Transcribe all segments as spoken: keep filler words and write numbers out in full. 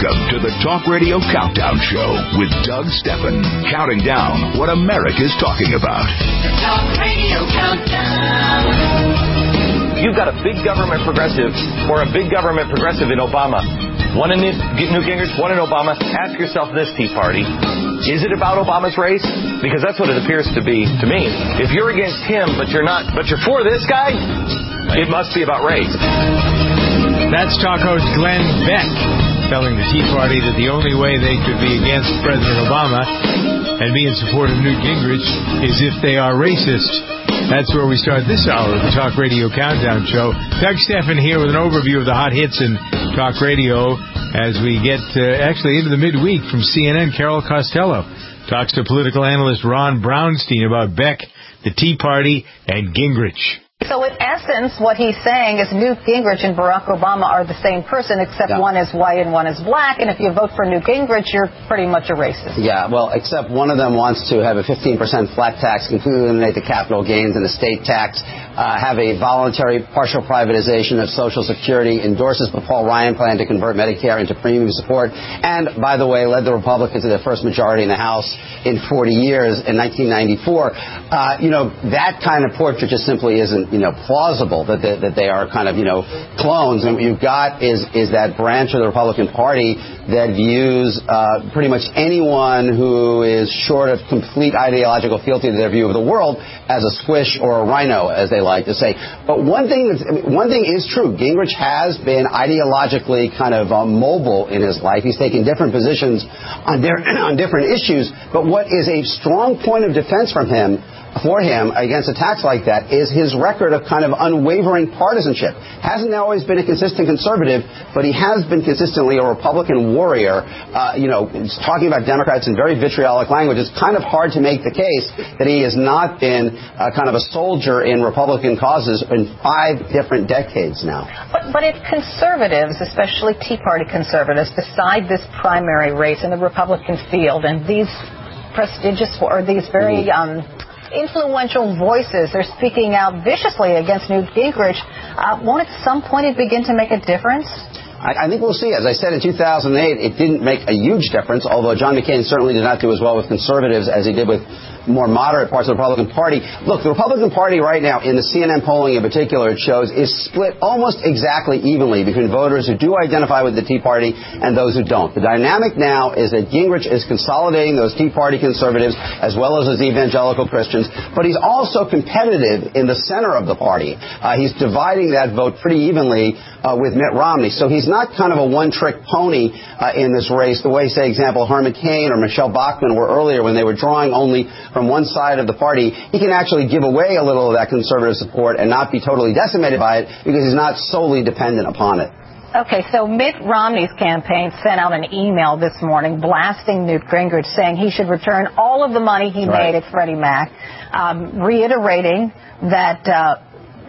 Welcome to the Talk Radio Countdown Show with Doug Stephan, counting down what America's talking about. The Talk Radio Countdown. You've got a big government progressive or a big government progressive in Obama. One in Newt Gingrich, one in Obama. Ask yourself this, Tea Party. Is it about Obama's race? Because that's what it appears to be to me. If you're against him, but you're not, but you're for this guy, it must be about race. That's talk host Glenn Beck telling the Tea Party that the only way they could be against President Obama and be in support of Newt Gingrich is if they are racist. That's where we start this hour of the Talk Radio Countdown Show. Doug Stephan here with an overview of the hot hits in Talk Radio as we get uh, actually into the midweek from C N N. Carol Costello talks to political analyst Ron Brownstein about Beck, the Tea Party, and Gingrich. So in essence, what he's saying is Newt Gingrich and Barack Obama are the same person, except yeah. one is white and one is black. And if you vote for Newt Gingrich, you're pretty much a racist. Yeah, well, except one of them wants to have a fifteen percent flat tax, completely eliminate the capital gains and the state tax, uh, have a voluntary partial privatization of Social Security, endorses the Paul Ryan plan to convert Medicare into premium support, and, by the way, led the Republicans to their first majority in the House in forty years in nineteen ninety-four. Uh, you know, that kind of portrait just simply isn't, you know, plausible that they, that they are kind of, you know, clones. And what you've got is, is that branch of the Republican Party that views uh, pretty much anyone who is short of complete ideological fealty to their view of the world as a squish or a rhino, as they like to say. But one thing, that's, one thing is true. Gingrich has been ideologically kind of uh, mobile in his life. He's taken different positions on, di- on different issues. But what is a strong point of defense from him for him against attacks like that is his record of kind of unwavering partisanship. Hasn't always been a consistent conservative, but he has been consistently a Republican warrior. Uh, you know, talking about Democrats in very vitriolic language, it's kind of hard to make the case that he has not been uh, kind of a soldier in Republican causes in five different decades now. But, but if conservatives, especially Tea Party conservatives, decide this primary race in the Republican field, and these prestigious or these very um, influential voices, they're speaking out viciously against Newt Gingrich, uh, won't at some point it begin to make a difference? I, I think we'll see. As I said, in two thousand eight, it didn't make a huge difference, although John McCain certainly did not do as well with conservatives as he did with more moderate parts of the Republican Party. Look, the Republican Party right now, in the C N N polling in particular, it shows, is split almost exactly evenly between voters who do identify with the Tea Party and those who don't. The dynamic now is that Gingrich is consolidating those Tea Party conservatives as well as those evangelical Christians, but he's also competitive in the center of the party. Uh, he's dividing that vote pretty evenly uh, with Mitt Romney. So he's not kind of a one-trick pony uh, in this race the way, say, example, Herman Cain or Michelle Bachmann were earlier when they were drawing only from one side of the party. He can actually give away a little of that conservative support and not be totally decimated by it because he's not solely dependent upon it. Okay, so Mitt Romney's campaign sent out an email this morning blasting Newt Gingrich, saying he should return all of the money he right. made at Freddie Mac, um, reiterating that uh,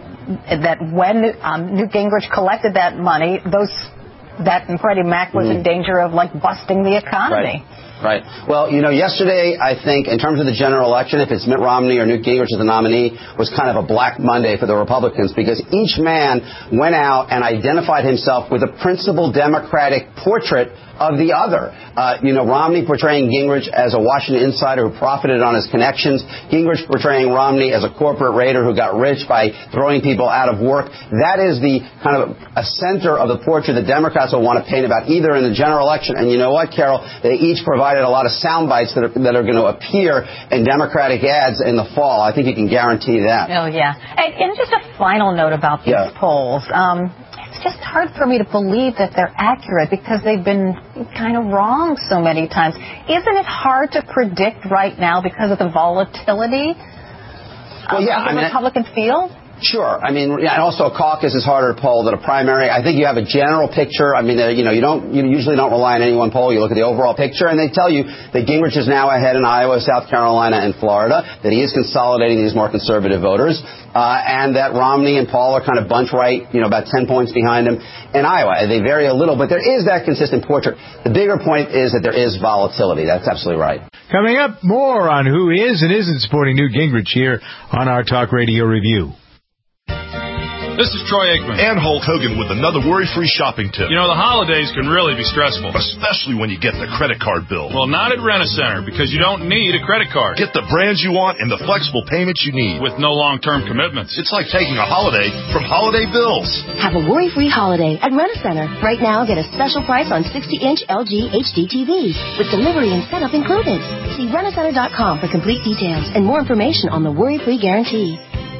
that when um, Newt Gingrich collected that money, those that Freddie Mac was mm. in danger of, like, busting the economy. Right. Right. Well, you know, yesterday, I think, in terms of the general election, if it's Mitt Romney or Newt Gingrich as the nominee, was kind of a black Monday for the Republicans because each man went out and identified himself with a principal Democratic portrait of the other. Uh, you know, Romney portraying Gingrich as a Washington insider who profited on his connections. Gingrich portraying Romney as a corporate raider who got rich by throwing people out of work. That is the kind of a center of the portrait that Democrats will want to paint about either in the general election. And you know what, Carol? They each provided a lot of sound bites that are, that are going to appear in Democratic ads in the fall. I think you can guarantee that. Oh, yeah. And, and just a final note about these yeah. polls. Um, it's just hard for me to believe that they're accurate because they've been kind of wrong so many times. Isn't it hard to predict right now because of the volatility well, yeah, of the I mean, Republican field? Sure. I mean, yeah, and also a caucus is harder to poll than a primary. I think you have a general picture. I mean, uh, you know, you don't, you usually don't rely on any one poll. You look at the overall picture, and they tell you that Gingrich is now ahead in Iowa, South Carolina, and Florida, that he is consolidating these more conservative voters, uh, and that Romney and Paul are kind of bunch right, you know, about ten points behind him in Iowa. They vary a little, but there is that consistent portrait. The bigger point is that there is volatility. That's absolutely right. Coming up, more on who is and isn't supporting Newt Gingrich here on our Talk Radio Review. This is Troy Aikman. And Hulk Hogan with another worry-free shopping tip. You know, the holidays can really be stressful. Especially when you get the credit card bill. Well, not at Rent-A-Center, because you don't need a credit card. Get the brands you want and the flexible payments you need. With no long-term commitments. It's like taking a holiday from Holiday Bills. Have a worry-free holiday at Rent-A-Center. Right now, get a special price on sixty-inch L G H D T Vs with delivery and setup included. See Rent A Center dot com for complete details and more information on the worry-free guarantee.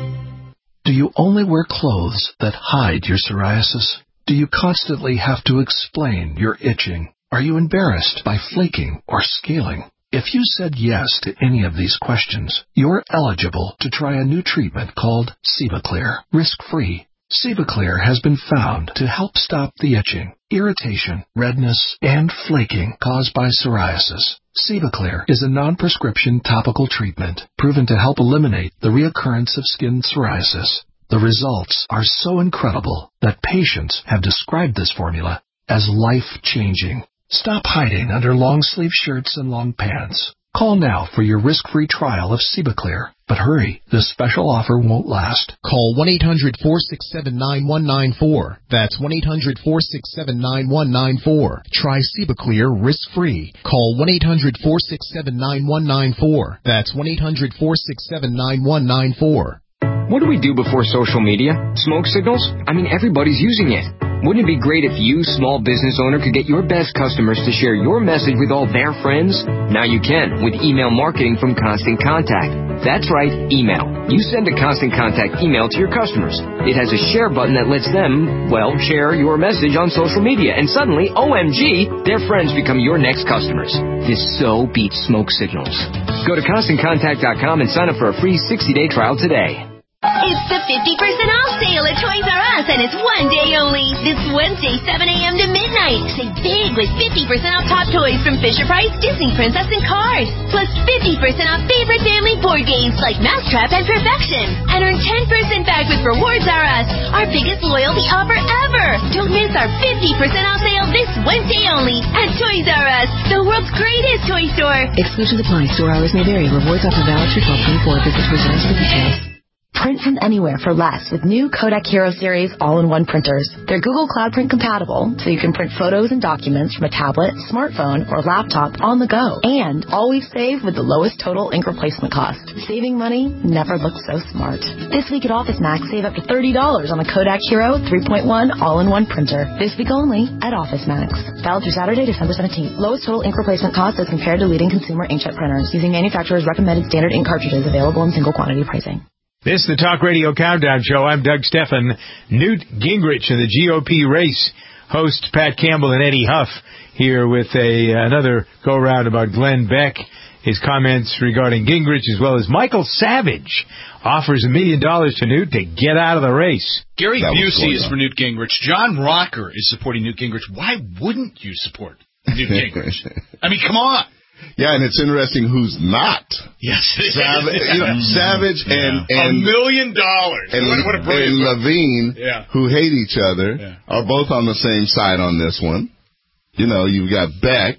Do you only wear clothes that hide your psoriasis? Do you constantly have to explain your itching? Are you embarrassed by flaking or scaling? If you said yes to any of these questions, you're eligible to try a new treatment called Cevaclear, risk-free. Cevaclear has been found to help stop the itching, irritation, redness, and flaking caused by psoriasis. Cevaclear is a non-prescription topical treatment proven to help eliminate the reoccurrence of skin psoriasis. The results are so incredible that patients have described this formula as life-changing. Stop hiding under long-sleeve shirts and long pants. Call now for your risk-free trial of Cevaclear. But hurry, this special offer won't last. Call one eight hundred four six seven nine one nine four. That's one eight hundred four six seven nine one nine four. Try Cevaclear risk-free. Call one eight hundred four six seven nine one nine four. That's one eight hundred four six seven nine one nine four. What do we do before social media? Smoke signals? I mean, everybody's using it. Wouldn't it be great if you, small business owner, could get your best customers to share your message with all their friends? Now you can with email marketing from Constant Contact. That's right, email. You send a Constant Contact email to your customers. It has a share button that lets them, well, share your message on social media. And suddenly, O M G, their friends become your next customers. This so beats smoke signals. Go to Constant Contact dot com and sign up for a free sixty-day trial today. It's the fifty percent off sale at Toys R Us, and it's one day only. This Wednesday, seven a.m. to midnight. Save big with fifty percent off top toys from Fisher-Price, Disney Princess, and Cars. Plus fifty percent off favorite family board games like Mousetrap and Perfection. And earn ten percent back with Rewards R Us, our biggest loyalty offer ever. Don't miss our fifty percent off sale this Wednesday only at Toys R Us, the world's greatest toy store. Exclusions apply. Store hours may vary. Rewards offer valid through twelve twenty-four. Visit Toys R Us for details. Print from anywhere for less with new Kodak Hero Series all-in-one printers. They're Google Cloud Print compatible, so you can print photos and documents from a tablet, smartphone, or laptop on the go. And always save with the lowest total ink replacement cost. Saving money never looks so smart. This week at OfficeMax, save up to thirty dollars on the Kodak Hero three point one all-in-one printer. This week only at OfficeMax. Valid through Saturday, December seventeenth. Lowest total ink replacement cost as compared to leading consumer inkjet printers using manufacturer's recommended standard ink cartridges available in single quantity pricing. This is the Talk Radio Countdown Show. I'm Doug Steffen. Newt Gingrich in the G O P race. Hosts Pat Campbell and Eddie Huff here with a another go-around about Glenn Beck, his comments regarding Gingrich, as well as Michael Savage offers a million dollars to Newt to get out of the race. Gary Busey is for Newt Gingrich. John Rocker is supporting Newt Gingrich. Why wouldn't you support Newt Gingrich? I mean, come on. Yeah, and it's interesting who's not. Yes, Savage, you know, Savage and, yeah. and a million dollars. And, what, what a and Levine, yeah. who hate each other, yeah. are both on the same side on this one. You know, you've got Beck,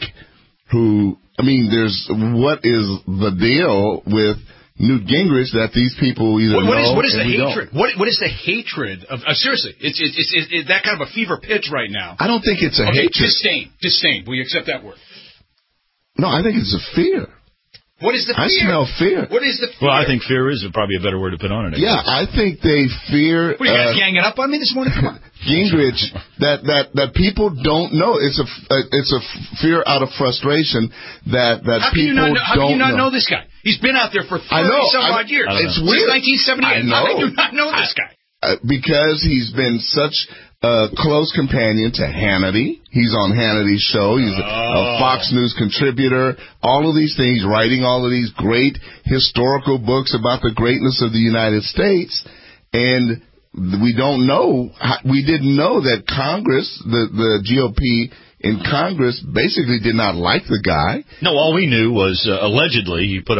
who I mean, there's what is the deal with Newt Gingrich that these people either what, what know is, what is and the we hatred? don't. What what is the hatred of? Uh, seriously, it's it's, it's it's it's that kind of a fever pitch right now. I don't think it's a okay, hatred. Disdain, disdain. Will you accept that word? No, I think it's a fear. What is the fear? I smell fear. What is the fear? Well, I think fear is probably a better word to put on it. I yeah, guess. I think they fear. What are you guys uh, ganging up on me this morning? Come on. Gingrich, that, that, that people don't know. It's a uh, it's a fear out of frustration that, that how can people you not know, how don't can you not know. know this guy? He's been out there for thirty I know, some I, odd years. It's weird. Since nineteen seventy-eight. I know. How can you not know this guy? Uh, because he's been such a close companion to Hannity. He's on Hannity's show. He's a, oh. a Fox News contributor. All of these things, writing all of these great historical books about the greatness of the United States. And we don't know, we didn't know that Congress, the, the G O P in Congress basically did not like the guy. No, all we knew was uh, allegedly he put a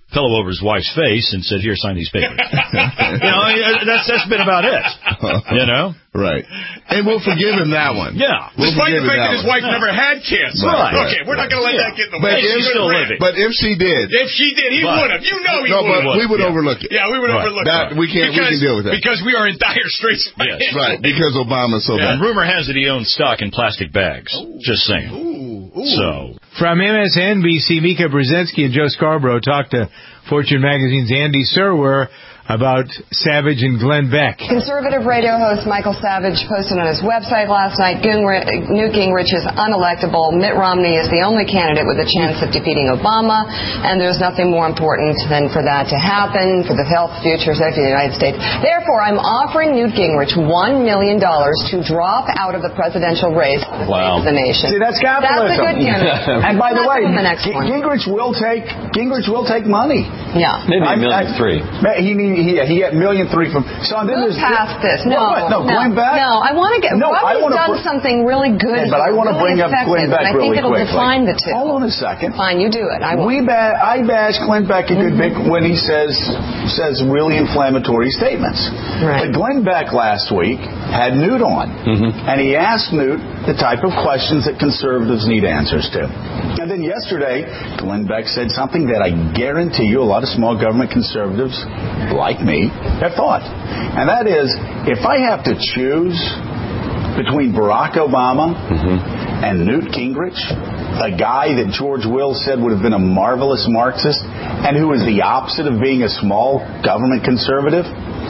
fell over his wife's face and said, "Here, sign these papers." You know, that's that's been about it. You know, right? And we'll forgive him that one. Yeah, we'll despite the forgive him fact that that his one. wife never had kids. Right. Okay, we're not going to let Yeah. that get in the But way. if, She's still living. but if she did, If she did, he but, would have. You know he no, would have. but we would yeah. overlook it. Yeah, we would right. overlook that. it. We can't. Because, we can deal with that because we are in dire straits. Yes, right. Because Obama's so yeah. bad. And rumor has it he owns stock in plastic bags. Ooh. Just saying. Ooh, ooh. So from M S N B C, Mika Brzezinski and Joe Scarborough talked to Fortune Magazine's Andy Serwer about Savage and Glenn Beck. Conservative radio host Michael Savage posted on his website last night, Gingrich, Newt Gingrich is unelectable. Mitt Romney is the only candidate with a chance of defeating Obama, and there's nothing more important than for that to happen for the health, future, safety of the United States. Therefore, I'm offering Newt Gingrich one million dollars to drop out of the presidential race for the wow. sake of the nation. See, that's capitalism. That's a good candidate. And by the way, the next G- one. Gingrich will take Gingrich will take money. Yeah. Maybe a million I, three. He need he he got million three from. So then Move there's past this. No, what, what? no, no, Glenn Beck. No, I want to get. No, I Robbie's wanna done br- something really good. Yeah, but I want to really bring up Glenn effective, Beck and I think really it'll quickly. define the two. Hold on a second. Fine, you do it. I won't. We ba- I bash Glenn Beck a good bit when he says says really inflammatory statements. Right. But Glenn Beck last week had Newt on, mm-hmm. and he asked Newt the type of questions that conservatives need answers to. And then yesterday, Glenn Beck said something that I guarantee you a lot of small government conservatives like me have thought. And that is, if I have to choose between Barack Obama mm-hmm. and Newt Gingrich, a guy that George Will said would have been a marvelous Marxist and who is the opposite of being a small government conservative,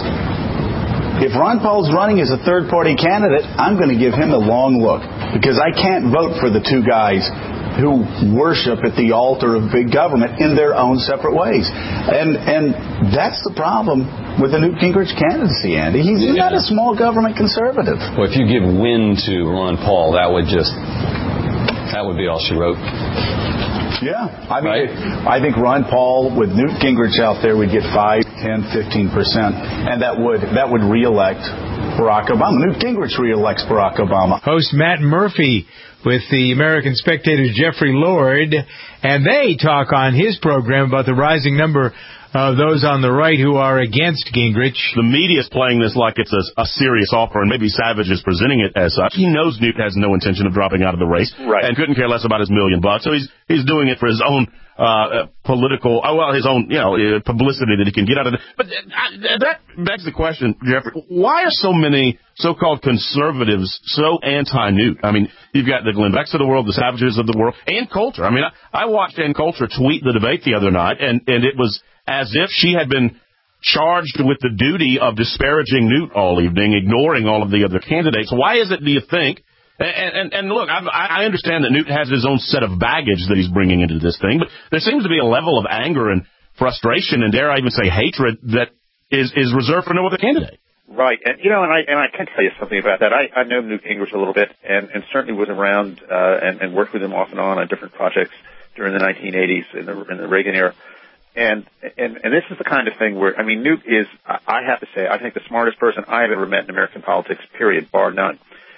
if Ron Paul's running as a third-party candidate, I'm going to give him a long look because I can't vote for the two guys who worship at the altar of big government in their own separate ways. And and that's the problem with the Newt Gingrich candidacy, Andy. He's yeah. not a small government conservative. Well, if you give wind to Ron Paul, that would just, that would be all she wrote. Yeah. I mean, right? I think Ron Paul with Newt Gingrich out there would get five, ten, fifteen percent, and that would that would reelect Barack Obama. Newt Gingrich reelects Barack Obama. Host Matt Murphy with the American Spectator's Jeffrey Lord, and they talk on his program about the rising number of those on the right who are against Gingrich. The media's playing this like it's a, a serious offer, and maybe Savage is presenting it as such. He knows Newt has no intention of dropping out of the race, right. and couldn't care less about his million bucks, so he's he's doing it for his own uh political, oh, well, his own, you know, uh, publicity that he can get out of it. But uh, that begs the question, Jeffrey, why are so many so-called conservatives so anti-Newt? I mean, you've got the Glenn Becks of the world, the Savages of the world, Ann Coulter. I mean, I, I watched Ann Coulter tweet the debate the other night, and, and it was as if she had been charged with the duty of disparaging Newt all evening, ignoring all of the other candidates. Why is it, do you think? And, and, and look, I've, I understand that Newt has his own set of baggage that he's bringing into this thing, but there seems to be a level of anger and frustration and, dare I even say, hatred that is, is reserved for no other candidate. Right. And, you know, and I, and I can tell you something about that. I, I know Newt Gingrich a little bit and, and certainly was around, uh, and, and worked with him off and on on different projects during the nineteen eighties in the, in the Reagan era. And, and, and this is the kind of thing where, I mean, Newt is, I have to say, I think the smartest person I have ever met in American politics, period, bar none.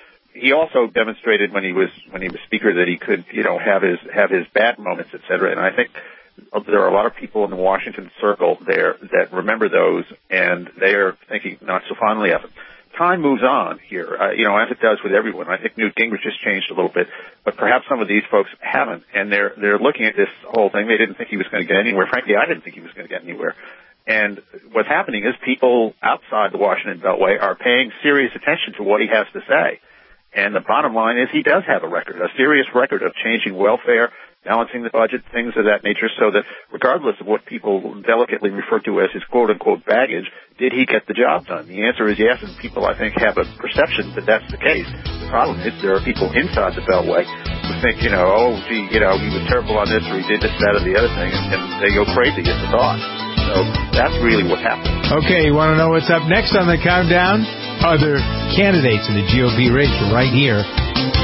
He also demonstrated when he was, when he was speaker that he could, you know, have his, have his bad moments, et cetera. And I think there are a lot of people in the Washington circle there that remember those, and they are thinking not so fondly of him. Time moves on here, uh, you know, as it does with everyone. I think Newt Gingrich has changed a little bit, but perhaps some of these folks haven't, and they're they're looking at this whole thing. They didn't think he was going to get anywhere. Frankly, I didn't think he was going to get anywhere. And what's happening is people outside the Washington Beltway are paying serious attention to what he has to say. And the bottom line is he does have a record, a serious record of changing welfare, balancing the budget, things of that nature, so that regardless of what people delicately refer to as his quote-unquote baggage, did he get the job done? The answer is yes, and people, I think, have a perception that that's the case. The problem is there are people inside the Beltway who think, you know, oh, gee, you know, he was terrible on this or he did this, that, or the other thing, and, and they go crazy at the thought. So that's really what's happening. Okay, you want to know what's up next on the countdown? Other candidates in the G O P race right here.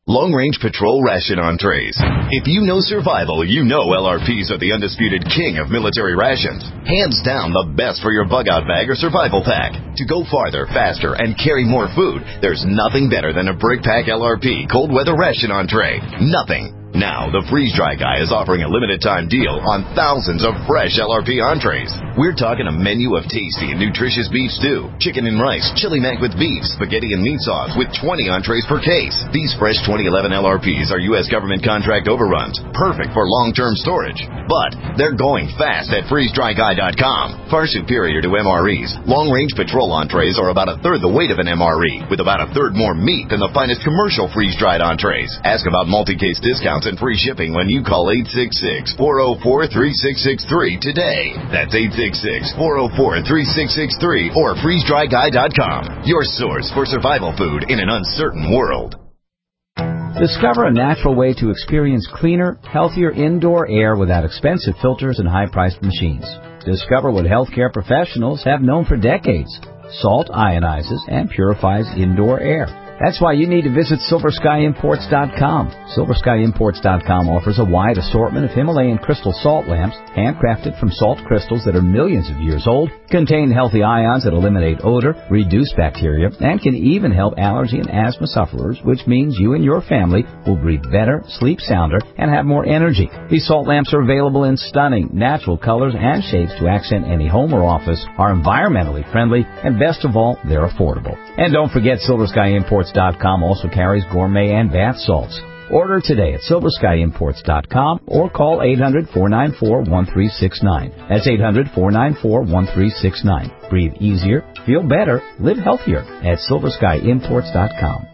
Long Range Patrol Ration Entrees. If you know survival, you know L R Ps are the undisputed king of military rations. Hands down the best for your bug-out bag or survival pack. To go farther, faster, and carry more food, there's nothing better than a Brick Pack L R P Cold Weather Ration Entree. Nothing. Now, the Freeze Dry Guy is offering a limited-time deal on thousands of fresh L R P entrees. We're talking a menu of tasty and nutritious beef stew, chicken and rice, chili mac with beef, spaghetti and meat sauce with twenty entrees per case. These fresh twenty eleven L R Ps are U S government contract overruns, perfect for long-term storage. But they're going fast at freeze dry guy dot com. Far superior to M R Es, long-range patrol entrees are about a third the weight of an M R E, with about a third more meat than the finest commercial freeze-dried entrees. Ask about multi-case discounts and free shipping when you call eight six six, four oh four, three six six three today. That's eight six six, four oh four, three six six three or freeze dry guy dot com. Your source for survival food in an uncertain world. Discover a natural way to experience cleaner, healthier indoor air without expensive filters and high-priced machines. Discover what healthcare professionals have known for decades. Salt ionizes and purifies indoor air. That's why you need to visit Silver Sky Imports dot com. Silver Sky Imports dot com offers a wide assortment of Himalayan crystal salt lamps, handcrafted from salt crystals that are millions of years old, contain healthy ions that eliminate odor, reduce bacteria, and can even help allergy and asthma sufferers, which means you and your family will breathe better, sleep sounder, and have more energy. These salt lamps are available in stunning, natural colors and shapes to accent any home or office, are environmentally friendly, and best of all, they're affordable. And don't forget, Silver Sky Imports dot com also carries gourmet and bath salts. Order today at Silver Sky Imports dot com or call eight hundred, four nine four, one three six nine. That's eight hundred, four nine four, one three six nine. Breathe easier, feel better, live healthier at Silver Sky Imports dot com.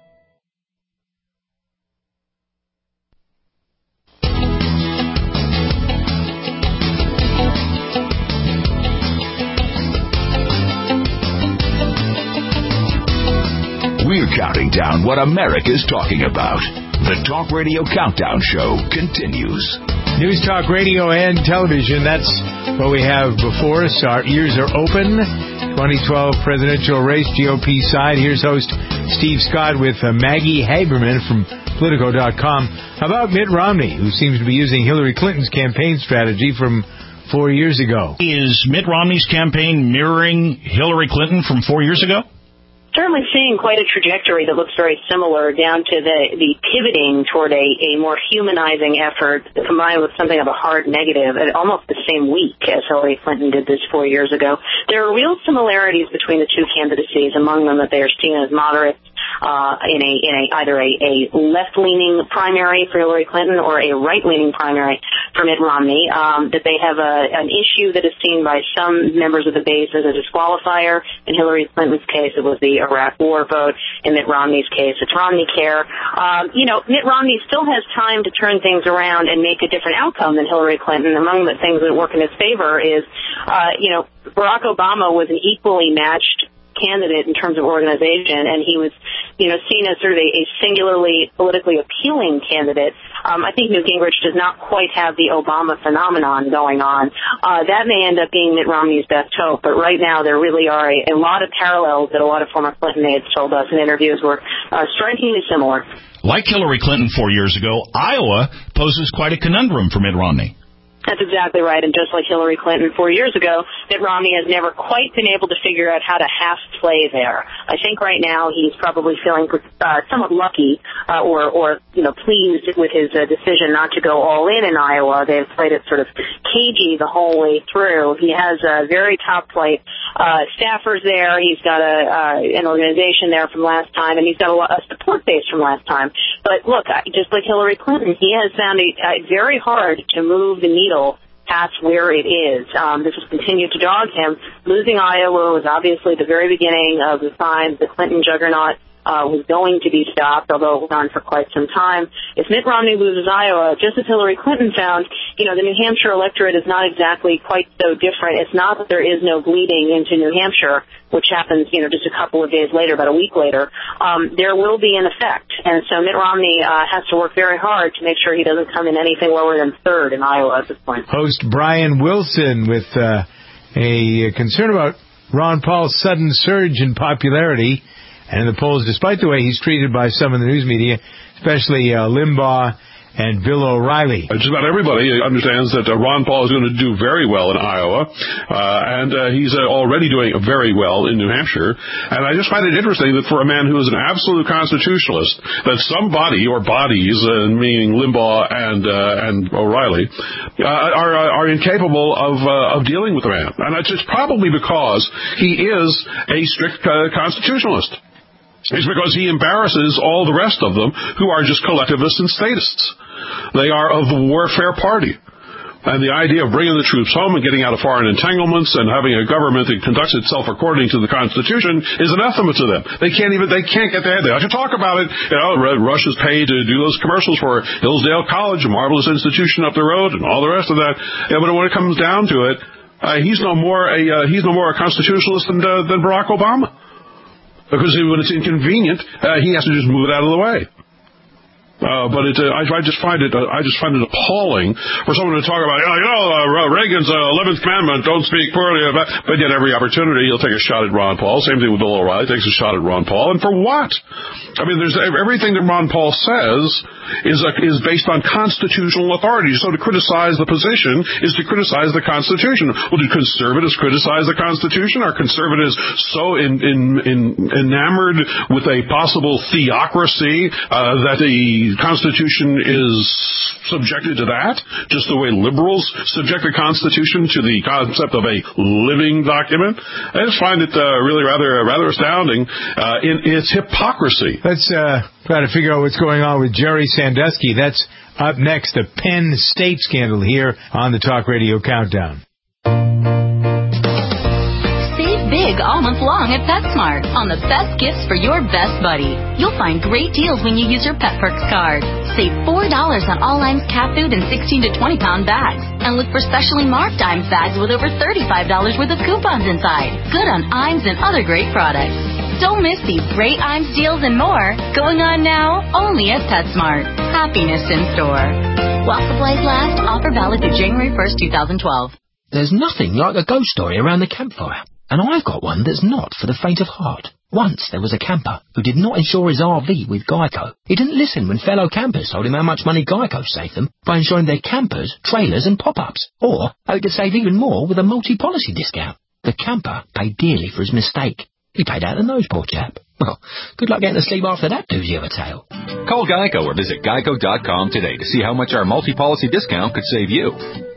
We're counting down what America's talking about. The Talk Radio Countdown Show continues. News, talk, radio, and television. That's what we have before us. Our ears are open. twenty twelve presidential race, G O P side. Here's host Steve Scott with uh, Maggie Haberman from Politico dot com about Mitt Romney, who seems to be using Hillary Clinton's campaign strategy from four years ago. Is Mitt Romney's campaign mirroring Hillary Clinton from four years ago? Certainly seeing quite a trajectory that looks very similar down to the, the pivoting toward a, a more humanizing effort combined with something of a hard negative at almost the same week as Hillary Clinton did this four years ago. There are real similarities between the two candidacies, among them that they are seen as moderates uh, in a, in a either a, a left-leaning primary for Hillary Clinton or a right-leaning primary for Mitt Romney, um, that they have a, an issue that is seen by some members of the base as a disqualifier. In Hillary Clinton's case, it was the Iraq War vote. In Mitt Romney's case, it's Romney Care. Um, you know, Mitt Romney still has time to turn things around and make a different outcome than Hillary Clinton. Among the things that work in his favor is, uh, you know, Barack Obama was an equally matched candidate in terms of organization, and he was, you know, seen as sort of a, a singularly politically appealing candidate. Um, I think Newt Gingrich does not quite have the Obama phenomenon going on. Uh, that may end up being Mitt Romney's best hope, but right now there really are a, a lot of parallels that a lot of former Clinton aides told us in interviews were uh, strikingly similar. Like Hillary Clinton four years ago, Iowa poses quite a conundrum for Mitt Romney. That's exactly right. And just like Hillary Clinton four years ago, Mitt Romney has never quite been able to figure out how to half play there. I think right now he's probably feeling uh, somewhat lucky uh, or, or, you know, pleased with his uh, decision not to go all in in Iowa. They've played it sort of cagey the whole way through. He has a very top flight uh, staffers there. He's got a uh, an organization there from last time, and he's got a, a support base from last time. But look, just like Hillary Clinton, he has found it uh, very hard to move the needle past where it is. Um, this has continued to dog him. Losing Iowa was obviously the very beginning of the signs the Clinton juggernaut uh, was going to be stopped, although it went on for quite some time. If Mitt Romney loses Iowa, just as Hillary Clinton found, you know, the New Hampshire electorate is not exactly quite so different. It's not that there is no bleeding into New Hampshire, which happens, you know, just a couple of days later, about a week later. Um, there will be an effect. And so Mitt Romney uh, has to work very hard to make sure he doesn't come in anything lower than third in Iowa at this point. Host Brian Wilson with uh, a concern about Ron Paul's sudden surge in popularity. And in the polls, despite the way he's treated by some in the news media, especially uh, Limbaugh and Bill O'Reilly. Just about everybody understands that uh, Ron Paul is going to do very well in Iowa, uh, and uh, he's uh, already doing very well in New Hampshire. And I just find it interesting that for a man who is an absolute constitutionalist, that somebody or bodies, uh, meaning Limbaugh and uh, and O'Reilly, uh, are are incapable of uh, of dealing with the man. And it's just probably because he is a strict uh, constitutionalist. It's because he embarrasses all the rest of them who are just collectivists and statists. They are of the warfare party. And the idea of bringing the troops home and getting out of foreign entanglements and having a government that conducts itself according to the Constitution is anathema to them. They can't even, they can't get their head. They have to talk about it. You know, Russia's paid to do those commercials for Hillsdale College, a marvelous institution up the road, and all the rest of that. Yeah, but when it comes down to it, uh, he's no more a, uh, he's no more a constitutionalist than, uh, than Barack Obama. Because when it's inconvenient, uh, he has to just move it out of the way. Uh, but it, uh, I, I just find it, uh, I just find it appalling for someone to talk about, oh, you know, uh, Reagan's uh, eleventh commandment, don't speak poorly about, but yet every opportunity he'll take a shot at Ron Paul. Same thing with Bill O'Reilly, takes a shot at Ron Paul, and for what? I mean, there's everything that Ron Paul says is uh, is based on constitutional authority. So to criticize the position is to criticize the Constitution. Well, do conservatives criticize the Constitution? Are conservatives so in, in, in enamored with a possible theocracy uh, that the Constitution is subjected to that, just the way liberals subject the Constitution to the concept of a living document? I just find it uh, really rather rather astounding uh, in its hypocrisy. Let's uh, try to figure out what's going on with Jerry Sandusky. That's up next, the Penn State scandal here on the Talk Radio Countdown. Big all month long at PetSmart on the best gifts for your best buddy. You'll find great deals when you use your Pet Perks card. Save four dollars on all Iams cat food and sixteen to twenty pound bags. And look for specially marked Iams bags with over thirty-five dollars worth of coupons inside. Good on Iams and other great products. Don't miss these great Iams deals and more going on now only at PetSmart. Happiness in store. While supplies last, offer valid through January first, twenty twelve. There's nothing like a ghost story around the campfire. And I've got one that's not for the faint of heart. Once there was a camper who did not insure his R V with Geico. He didn't listen when fellow campers told him how much money Geico saved them by insuring their campers, trailers and pop-ups. Or how he could save even more with a multi-policy discount. The camper paid dearly for his mistake. He paid out the nose, poor chap. Well, good luck getting to sleep after that doozy of a tale. Call Geico or visit geico dot com today to see how much our multi-policy discount could save you.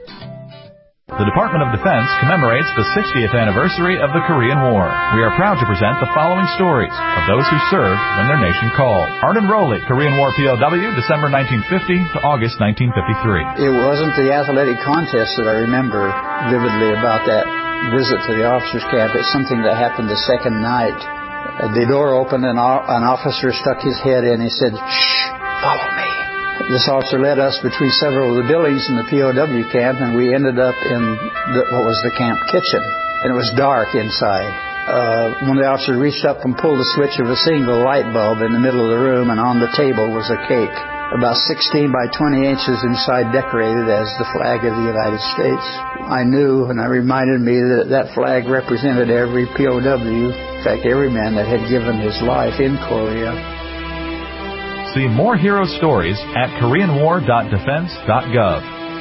The Department of Defense commemorates the sixtieth anniversary of the Korean War. We are proud to present the following stories of those who served when their nation called. Arden Rowley, Korean War P O W, December nineteen fifty to August nineteen fifty-three. It wasn't the athletic contest that I remember vividly about that visit to the officers' camp. It's something that happened the second night. The door opened and an officer stuck his head in. He said, "Shh, follow me." This officer led us between several of the buildings in the P O W camp, and we ended up in the, what was the camp kitchen. And it was dark inside. Uh, one of the officers reached up and pulled the switch of a single light bulb in the middle of the room, and on the table was a cake, about sixteen by twenty inches inside, decorated as the flag of the United States. I knew, and it reminded me that that flag represented every P O W, in fact, every man that had given his life in Korea. See more hero stories at korean war dot defense dot gov.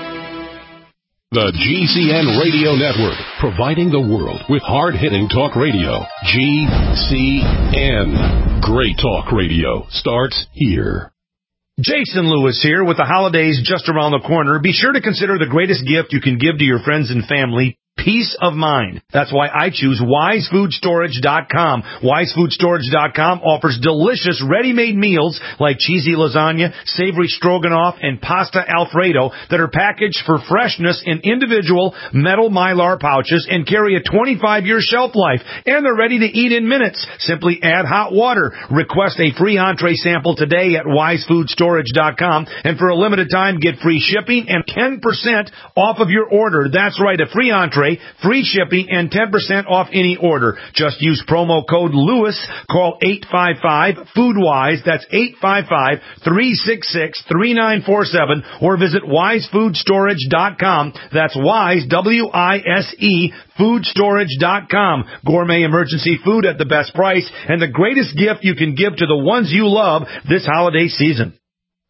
The G C N Radio Network, providing the world with hard-hitting talk radio. G C N. Great talk radio starts here. Jason Lewis here with the holidays just around the corner. Be sure to consider the greatest gift you can give to your friends and family. Peace of mind. That's why I choose wise food storage dot com. wise food storage dot com offers delicious ready-made meals like cheesy lasagna, savory stroganoff, and pasta alfredo that are packaged for freshness in individual metal Mylar pouches and carry a twenty-five year shelf life. And they're ready to eat in minutes. Simply add hot water. Request a free entree sample today at wise food storage dot com. And for a limited time, get free shipping and ten percent off of your order. That's right, a free entree, free shipping, and ten percent off any order. Just use promo code Lewis. Call eight five five, food wise. That's eight five five, three six six, three nine four seven. Or visit wise food storage dot com. That's Wise, W I S E, food storage dot com. Gourmet emergency food at the best price and the greatest gift you can give to the ones you love this holiday season.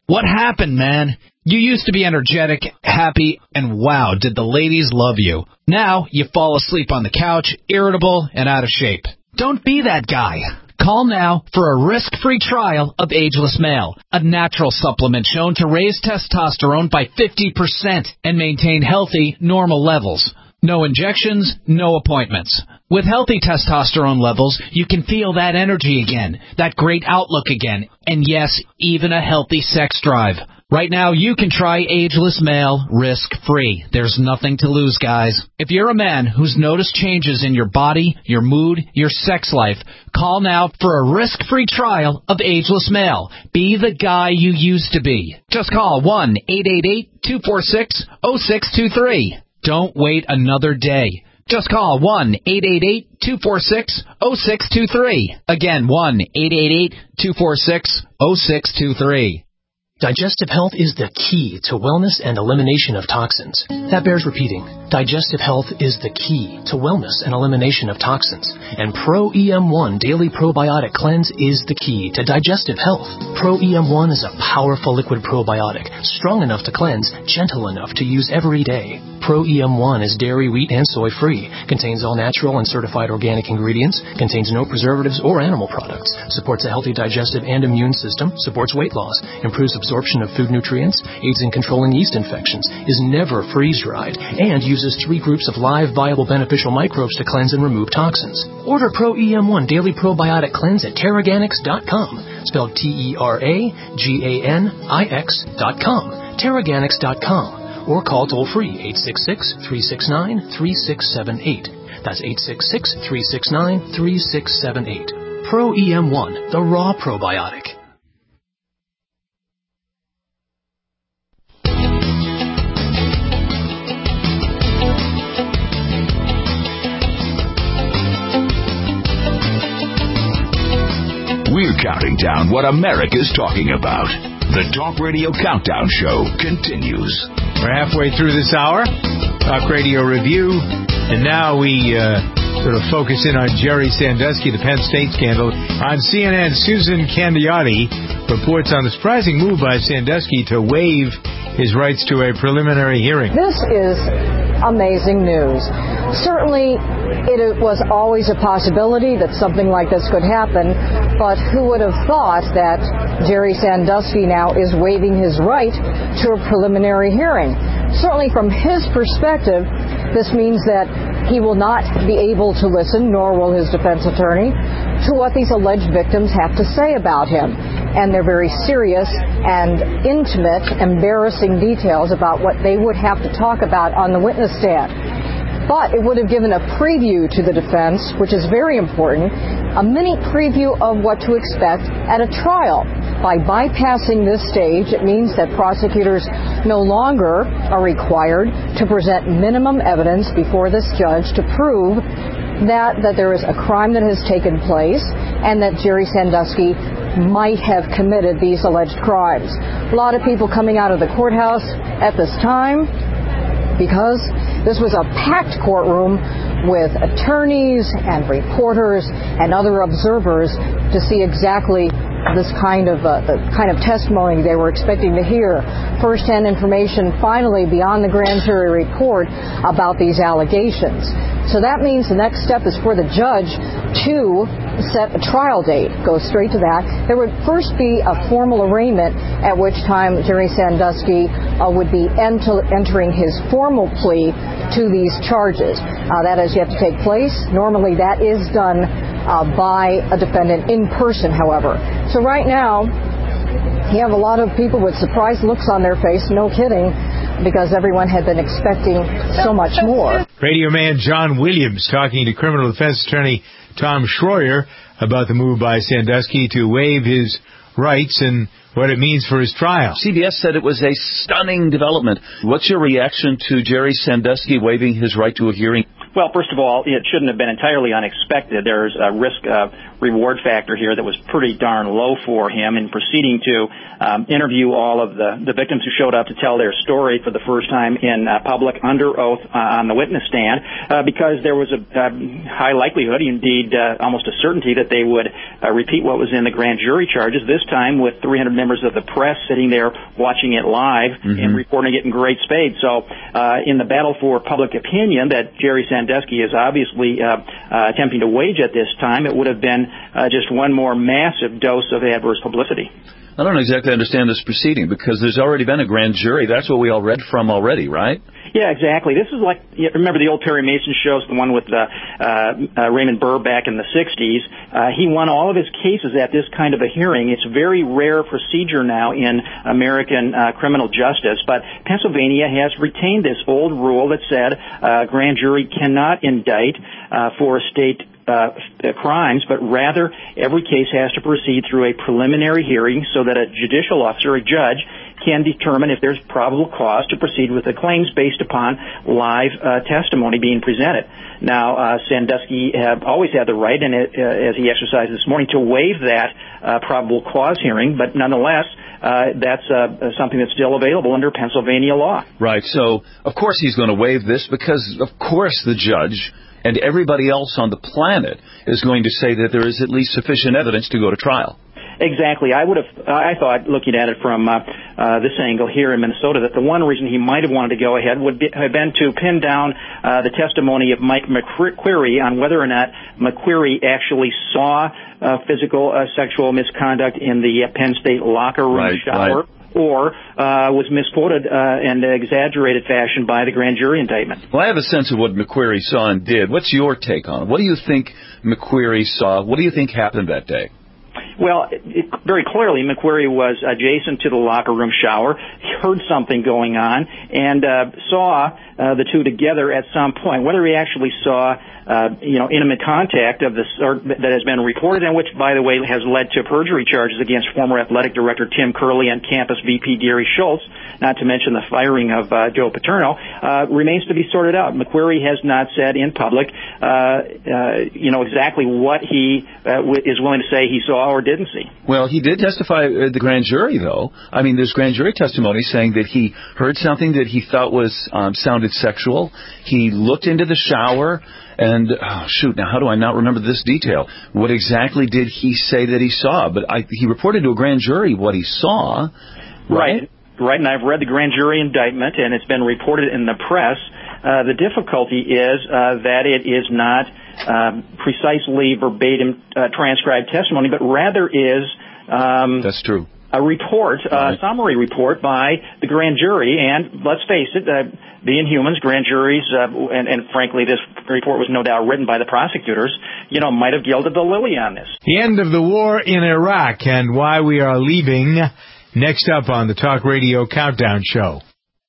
What happened, man? You used to be energetic, happy, and wow, did the ladies love you. Now you fall asleep on the couch, irritable, and out of shape. Don't be that guy. Call now for a risk-free trial of Ageless Male, a natural supplement shown to raise testosterone by fifty percent and maintain healthy, normal levels. No injections, no appointments. With healthy testosterone levels, you can feel that energy again, that great outlook again, and yes, even a healthy sex drive. Right now, you can try Ageless Male risk-free. There's nothing to lose, guys. If you're a man who's noticed changes in your body, your mood, your sex life, call now for a risk-free trial of Ageless Male. Be the guy you used to be. Just call one eight eight eight, two four six, zero six two three. Don't wait another day. Just call one eight eight eight, two four six, zero six two three. Again, one eight eight eight, two four six, zero six two three. Digestive health is the key to wellness and elimination of toxins. That bears repeating. Digestive health is the key to wellness and elimination of toxins. And Pro E M one Daily Probiotic Cleanse is the key to digestive health. Pro E M one is a powerful liquid probiotic, strong enough to cleanse, gentle enough to use every day. Pro E M one is dairy, wheat, and soy-free, contains all natural and certified organic ingredients, contains no preservatives or animal products, supports a healthy digestive and immune system, supports weight loss, improves absorption of food nutrients, aids in controlling yeast infections, is never freeze-dried, and uses three groups of live, viable, beneficial microbes to cleanse and remove toxins. Order Pro E M one Daily Probiotic Cleanse at Teraganix dot com, spelled T E R A G A N I X dot com, Teraganix dot com, or call toll-free eight six six, three six nine, three six seven eight. That's eight six six, three six nine, three six seven eight. Pro E M one, the raw probiotic. We're counting down what America's talking about. The Talk Radio Countdown Show continues. We're halfway through this hour. Talk Radio Review. And now we uh, sort of focus in on Jerry Sandusky, the Penn State scandal. On C N N, Susan Candiotti reports on the surprising move by Sandusky to waive his rights to a preliminary hearing. This is amazing news. Certainly, it was always a possibility that something like this could happen, but who would have thought that Jerry Sandusky now is waiving his right to a preliminary hearing? Certainly from his perspective, this means that he will not be able to listen, nor will his defense attorney, to what these alleged victims have to say about him. And they're very serious and intimate, embarrassing details about what they would have to talk about on the witness stand. But it would have given a preview to the defense, which is very important, a mini preview of what to expect at a trial. By bypassing this stage, it means that prosecutors no longer are required to present minimum evidence before this judge to prove that, that there is a crime that has taken place and that Jerry Sandusky might have committed these alleged crimes. A lot of people coming out of the courthouse at this time because this was a packed courtroom with attorneys and reporters and other observers to see exactly this kind of uh, the kind of testimony they were expecting to hear, first-hand information finally beyond the grand jury report about these allegations. So that means the next step is for the judge to set a trial date, go straight to that. There would first be a formal arraignment, at which time Jerry Sandusky uh, would be ent- entering his formal plea to these charges. Uh, that has yet to take place. Normally that is done uh, by a defendant in person, however. So right now, you have a lot of people with surprised looks on their face, no kidding, because everyone had been expecting so much more. Radio man John Williams talking to criminal defense attorney Tom Schroyer about the move by Sandusky to waive his rights and what it means for his trial. C B S said it was a stunning development. What's your reaction to Jerry Sandusky waiving his right to a hearing? Well, first of all, it shouldn't have been entirely unexpected. There's a risk uh, reward factor here that was pretty darn low for him in proceeding to um, interview all of the, the victims who showed up to tell their story for the first time in uh, public under oath uh, on the witness stand, uh, because there was a uh, high likelihood, indeed uh, almost a certainty, that they would uh, repeat what was in the grand jury charges, this time with three hundred members of the press sitting there watching it live mm-hmm. and reporting it in great spades. So uh, in the battle for public opinion that Jerry Sandusky is obviously uh, uh, attempting to wage at this time, it would have been uh, just one more massive dose of adverse publicity. I don't exactly understand this proceeding, because there's already been a grand jury. That's what we all read from already, right? Yeah, exactly. This is like, you remember the old Perry Mason shows, the one with uh, uh, uh, Raymond Burr back in the sixties. Uh, he won all of his cases at this kind of a hearing. It's a very rare procedure now in American uh, criminal justice, but Pennsylvania has retained this old rule that said uh, grand jury cannot indict uh, for state Uh, crimes, but rather every case has to proceed through a preliminary hearing so that a judicial officer, a judge, can determine if there's probable cause to proceed with the claims based upon live uh, testimony being presented. Now, uh, Sandusky have always had the right, and it, uh, as he exercised this morning, to waive that uh, probable cause hearing, but nonetheless, uh, that's uh, something that's still available under Pennsylvania law. Right. So, of course, he's going to waive this because, of course, the judge and everybody else on the planet is going to say that there is at least sufficient evidence to go to trial. Exactly. I would have, I thought, looking at it from uh, uh, this angle here in Minnesota, that the one reason he might have wanted to go ahead would be, have been to pin down uh, the testimony of Mike McQueary on whether or not McQueary actually saw uh, physical uh, sexual misconduct in the uh, Penn State locker room right, shower. Right. Or uh, was misquoted uh, in exaggerated fashion by the grand jury indictment. Well, I have a sense of what McQueary saw and did. What's your take on it? What do you think McQueary saw? What do you think happened that day? Well, it, it, very clearly, McQueary was adjacent to the locker room shower. He heard something going on and uh, saw uh, the two together at some point. Whether he actually saw, uh, you know, intimate contact of the sort that has been reported, and which, by the way, has led to perjury charges against former athletic director Tim Curley and campus V P Gary Schultz, not to mention the firing of uh, Joe Paterno, uh, remains to be sorted out. McQueary has not said in public, uh, uh, you know, exactly what he uh, w- is willing to say he saw or didn't see. Well, he did testify at the grand jury, though. I mean, there's grand jury testimony saying that he heard something that he thought was um, sounded sexual. He looked into the shower, and oh, shoot, now how do I not remember this detail? What exactly did he say that he saw? But I, he reported to a grand jury what he saw, right? Right. Right, and I've read the grand jury indictment, and it's been reported in the press. Uh, the difficulty is uh, that it is not um, precisely verbatim uh, transcribed testimony, but rather is um, that's true. a report, a right. summary report by the grand jury. And let's face it, uh, being humans, grand juries, uh, and, and frankly, this report was no doubt written by the prosecutors, you know, might have gilded the lily on this. The end of the war in Iraq and why we are leaving. Next up on the Talk Radio Countdown Show.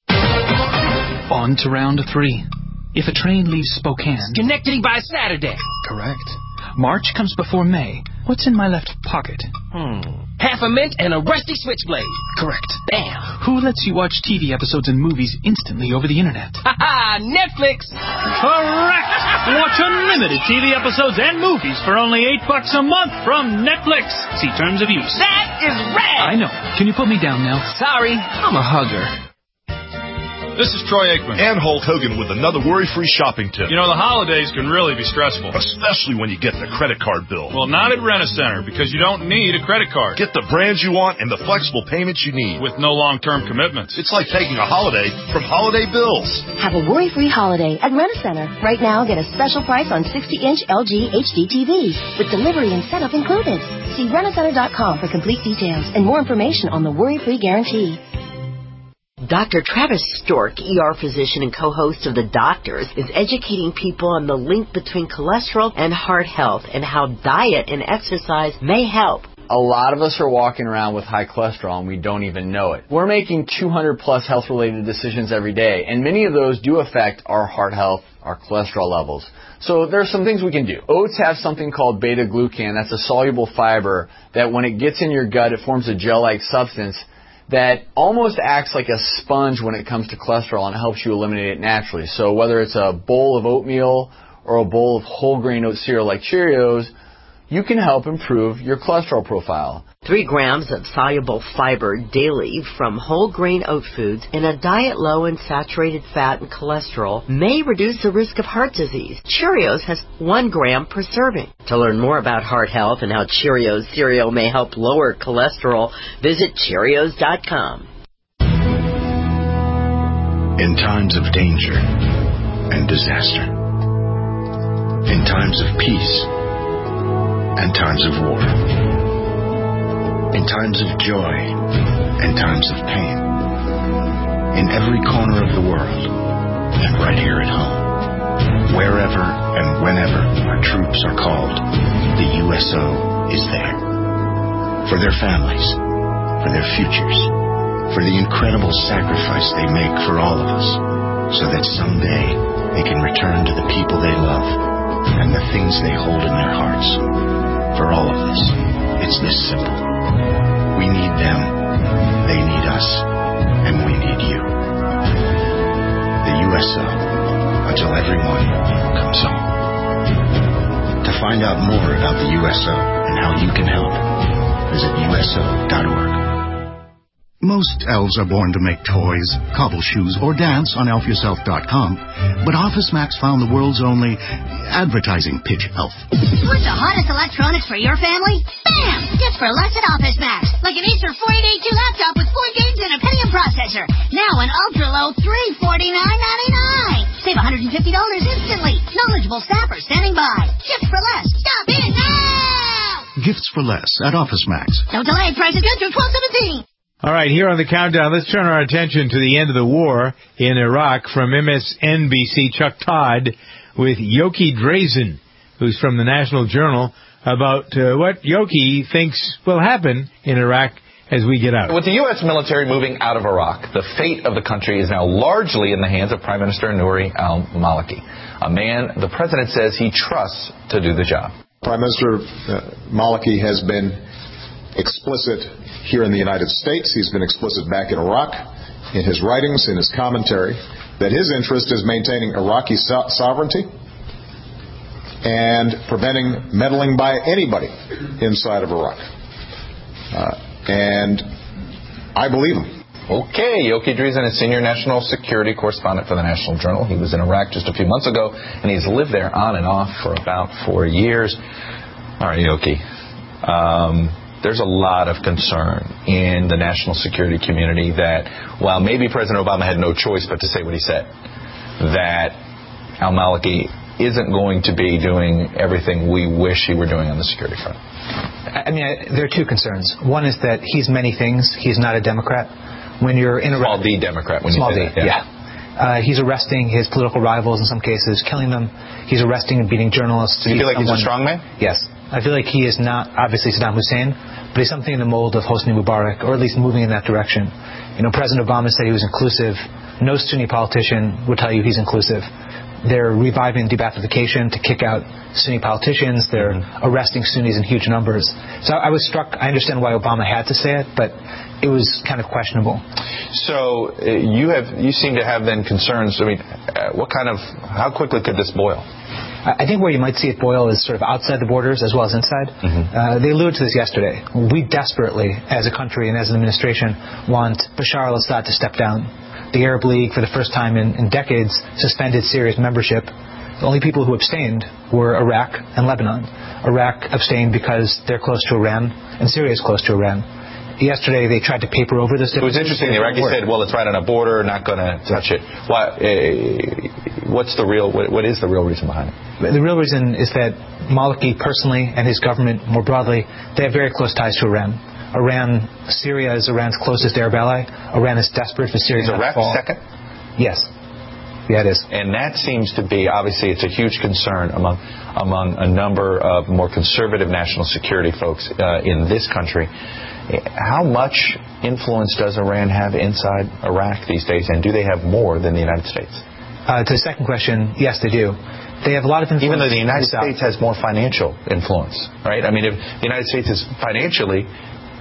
On to round three. If a train leaves Spokane... Connecting by Saturday. Correct. March comes before May. What's in my left pocket? Hmm. Half a mint and a rusty switchblade. Correct. Bam. Who lets you watch T V episodes and movies instantly over the internet? Ha ha! Netflix. Correct. Watch unlimited T V episodes and movies for only eight bucks a month from Netflix. See terms of use. That is rad. I know. Can you put me down now? Sorry, I'm a hugger. This is Troy Aikman. And Hulk Hogan with another worry-free shopping tip. You know, the holidays can really be stressful. Especially when you get the credit card bill. Well, not at Rent-A-Center, because you don't need a credit card. Get the brands you want and the flexible payments you need. With no long-term commitments. It's like taking a holiday from Holiday Bills. Have a worry-free holiday at Rent-A-Center. Right now, get a special price on sixty-inch L G H D T Vs with delivery and setup included. See Rent A Center dot com for complete details and more information on the worry-free guarantee. Doctor Travis Stork, E R physician and co-host of The Doctors, is educating people on the link between cholesterol and heart health and how diet and exercise may help. A lot of us are walking around with high cholesterol and we don't even know it. We're making two hundred plus health-related decisions every day, and many of those do affect our heart health, our cholesterol levels. So there's some things we can do. Oats have something called beta-glucan. That's a soluble fiber that when it gets in your gut, it forms a gel-like substance that almost acts like a sponge when it comes to cholesterol, and it helps you eliminate it naturally. So whether it's a bowl of oatmeal or a bowl of whole grain oat cereal like Cheerios, you can help improve your cholesterol profile. Three grams of soluble fiber daily from whole grain oat foods in a diet low in saturated fat and cholesterol may reduce the risk of heart disease. Cheerios has one gram per serving. To learn more about heart health and how Cheerios cereal may help lower cholesterol, visit Cheerios dot com. In times of danger and disaster, in times of peace and times of war, in times of joy and times of pain, in every corner of the world and right here at home, wherever and whenever our troops are called, the U S O is there. For their families, for their futures, for the incredible sacrifice they make for all of us, so that someday they can return to the people they love and the things they hold in their hearts. For all of us, it's this simple. We need them, they need us, and we need you. The U S O, until everyone comes home. To find out more about the U S O and how you can help, visit U S O dot org. Most elves are born to make toys, cobble shoes, or dance on elf yourself dot com, but OfficeMax found the world's only advertising pitch elf. Want the hottest electronics for your family? Bam! Gifts for less at OfficeMax. Like an Acer four eight eight two laptop with four games and a Pentium processor. Now an ultra-low three forty-nine ninety-nine. Save one hundred fifty dollars instantly. Knowledgeable staff are standing by. Gifts for less. Stop in now! Gifts for less at OfficeMax. Don't delay. Prices good through twelve seventeen. All right, here on the countdown, let's turn our attention to the end of the war in Iraq from M S N B C Chuck Todd with Yoki Drazen, who's from the National Journal, about uh, what Yoki thinks will happen in Iraq as we get out. With the U S military moving out of Iraq, the fate of the country is now largely in the hands of Prime Minister Nouri al-Maliki, a man the president says he trusts to do the job. Prime Minister uh, Maliki has been explicit here in the United States. He's been explicit back in Iraq, in his writings, in his commentary, that his interest is maintaining Iraqi so- sovereignty and preventing meddling by anybody inside of Iraq. Uh, and I believe him. Okay, Yoki Drazen is senior national security correspondent for the National Journal. He was in Iraq just a few months ago, and he's lived there on and off for about four years. All right, Yoki. Um... There's a lot of concern in the national security community that, while maybe President Obama had no choice but to say what he said, that al-Maliki isn't going to be doing everything we wish he were doing on the security front. I mean, I, there are two concerns. One is that he's many things. He's not a Democrat. When you're in a small D Democrat, when small you D, say that, yeah. yeah. Uh, he's arresting his political rivals in some cases, killing them. He's arresting and beating journalists. Do you feel like someone, he's a strong man? Yes. I feel like he is not, obviously, Saddam Hussein, but he's something in the mold of Hosni Mubarak, or at least moving in that direction. You know, President Obama said he was inclusive. No Sunni politician would tell you he's inclusive. They're reviving de-Baathification to kick out Sunni politicians. They're mm-hmm. arresting Sunnis in huge numbers. So I was struck. I understand why Obama had to say it, but it was kind of questionable. So uh, you have you seem to have then concerns. I mean, uh, what kind of, how quickly could this boil? I think where you might see it boil is sort of outside the borders as well as inside. Mm-hmm. Uh, they alluded to this yesterday. We desperately, as a country and as an administration, want Bashar al-Assad to step down. The Arab League, for the first time in, in decades, suspended Syria's membership. The only people who abstained were Iraq and Lebanon. Iraq abstained because they're close to Iran, and Syria is close to Iran. Yesterday, they tried to paper over this. It was interesting. The Iraqis said, well, it's right on a border, not going to touch it. Why, uh, what's the real, what, what is the real reason behind it? The real reason is that Maliki personally and his government more broadly, they have very close ties to Iran. Iran, Syria is Iran's closest Arab ally. Iran is desperate for Syria to fall. Is Iraq second? Yes. Yeah, it is. And that seems to be, obviously, it's a huge concern among among a number of more conservative national security folks uh, in this country. How much influence does Iran have inside Iraq these days, and do they have more than the United States? Uh, to the second question, yes, they do. They have a lot of influence. Even though the United States has more financial influence, right? I mean, if the United States is financially